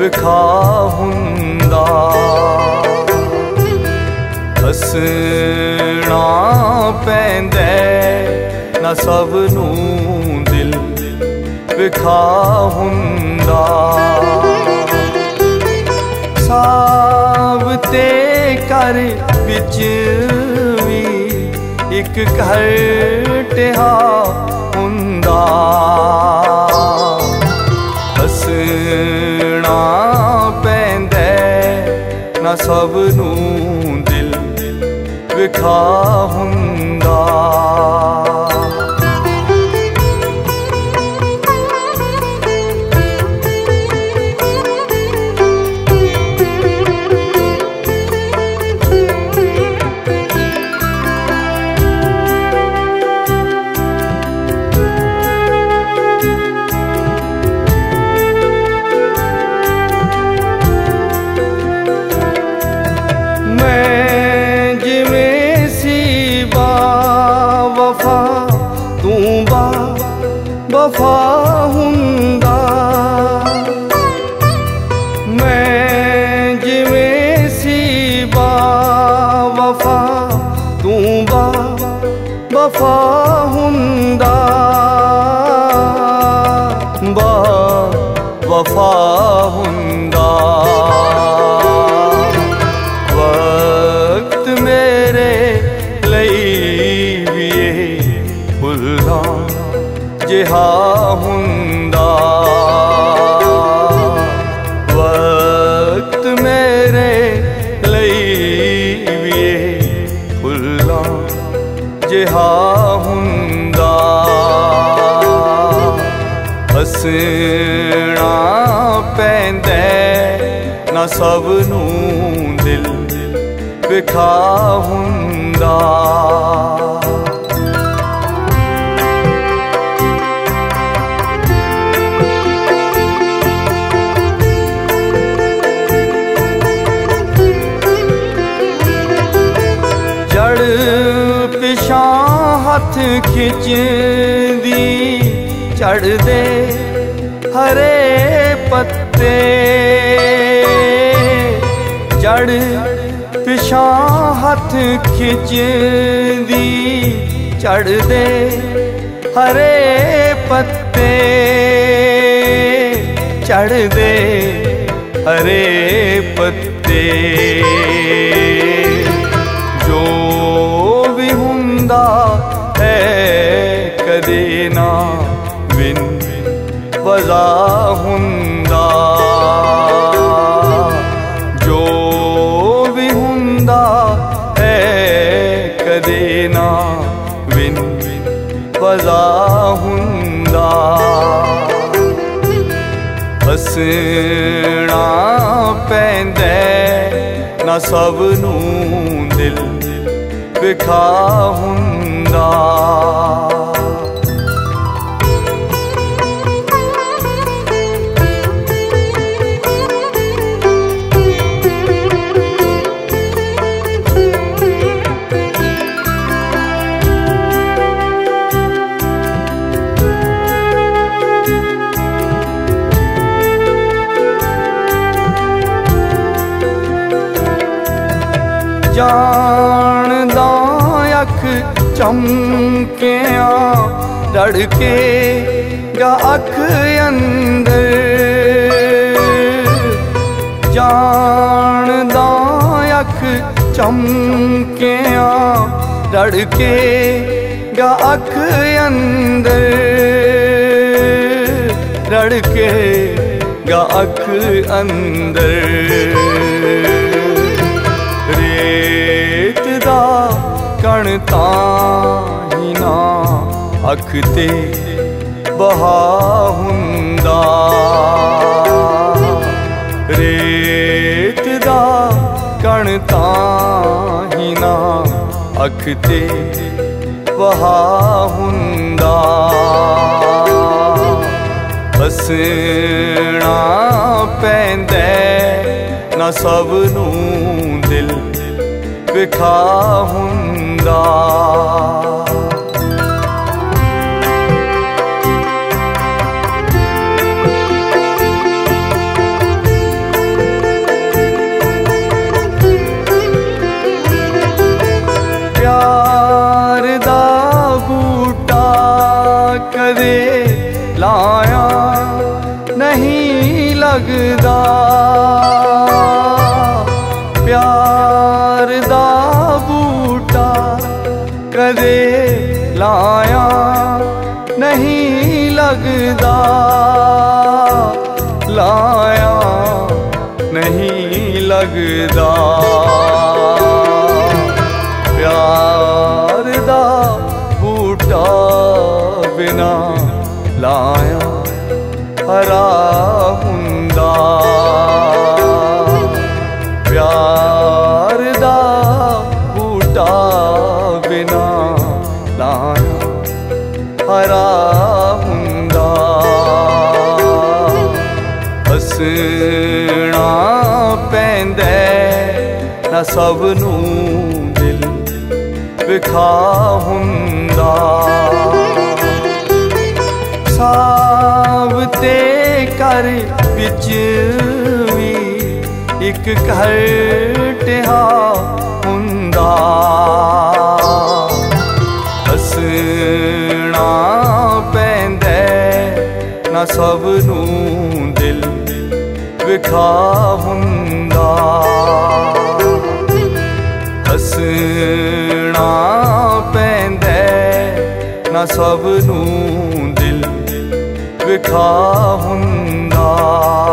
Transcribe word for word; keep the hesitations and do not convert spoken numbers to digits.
ਵਿਖਾ ਹੁੰਦਾ। ਹੱਸਣਾ ਪੈਂਦਾ ਨਾ ਸਭ ਨੂੰ ਦਿਲ ਵਿਖਾ ਹੁੰਦਾ। ਸਾਵਤੇ ਘਰ ਵਿੱਚ ਵੀ ਇੱਕ ਘਰ ਟਿਹਾ ਹੁੰਦਾ। ਹੱਸਣਾ ਪੈਂਦਾ ਨਾ ਸਭ ਨੂੰ ਦਿਲ ਵਿਖਾ ਹੁੰਦਾ। ਵਫਾ ਹੁੰਦਾ। ਮੈਂ ਜਿਵੇਂ ਸੀ ਬਾ ਵਫਾ ਤੂੰ ਬਾ ਵਫਾ ਹੁੰਦਾ। ਬਾ ਵਫਾ ਹੁੰਦਾ। ਵਕਤ ਮੇਰੇ ਲਈ ਵੀ ਇਹ ਭੁੱਲਾਂ ਜਿਹਾ ਹੁੰਦਾ। ਵਕਤ ਮੇਰੇ ਲਈ ਵੀ ਇਹ ਭੁੱਲਾਂ ਜਿਹਾ ਹੁੰਦਾ। ਹੱਸਣਾ ਪੈਂਦਾ ਨਾ ਸਭ ਨੂੰ ਦਿਲ ਵਿਖਾ ਹੁੰਦਾ। ਪਿਛਾਂ ਹੱਥ ਖਿੱਚਦੀ ਝੜਦੇ ਹਰੇ ਪੱਤੇ। ਜੜ ਪਿਛਾਂ ਹੱਥ ਖਿੱਚਦੀ ਝੜਦੇ ਹਰੇ ਪੱਤੇ। ਝੜਦੇ ਹਰੇ ਪੱਤੇ। ਜੋ ਵੀ ਹੁੰਦਾ ਹੈ ਕਦੇ ਨਾ ਬਿਨ ਵਜ੍ਹਾ ਹੁੰਦਾ। ਜੋ ਵੀ ਹੁੰਦਾ ਹੈ ਕਦੇ ਨਾ ਬਿਨ ਵਜ੍ਹਾ ਹੁੰਦਾ। ਹੱਸਣਾ ਪੈਂਦਾ ਨਾ ਸਭ ਨੂੰ ਦਿਲ ਵਿਖਾ ਹੁੰਦਾ। ਜਾਣਦਾ ਅੱਖ ਚਮਕਿਆਂ ਰੜਕੇ ਗਾ ਅੱਖ ਅੰਦਰ। ਜਾਣਦਾ ਅੱਖ ਚਮਕਿਆਂ ਰੜਕੇ ਗਾ ਅੱਖ ਅੰਦਰ। ਰੜਕੇ ਗਾ ਅੱਖ ਅੰਦਰ। ਰੇਤ ਦਾ ਕਣ ਤਾਂ ਹੀ ਨਾ ਅੱਖ ਤੇ ਬਹਾ ਹੁੰਦਾ। ਰੇਤ ਦਾ ਕਣ ਤਾਂ ਹੀ ਨਾ ਅੱਖ ਤੇ ਬਹਾ ਹੁੰਦਾ। ਹੱਸਣਾ ਪੈਂਦਾ ਨਾ ਸਭ ਨੂੰ ਦਿਲ ਵਿਖਾ ਹੁੰਦਾ। लगदा प्यार दा बूटा कदे लाया नहीं लगदा लाया नहीं लगदा प्यार दा बूटा बिना लाया हरा हुंदा प्यार दा बूटा बिना लाया हरा हुंदा हसना पैंदा ना सब नू दिल विखा हुंदा सावते कर विच भी एक घर टिहा हुंदा हसना पैंदा ना सब नू दिल विखा हुंदा हसना पैंदा ना सब नू दिल विखा हुंदा।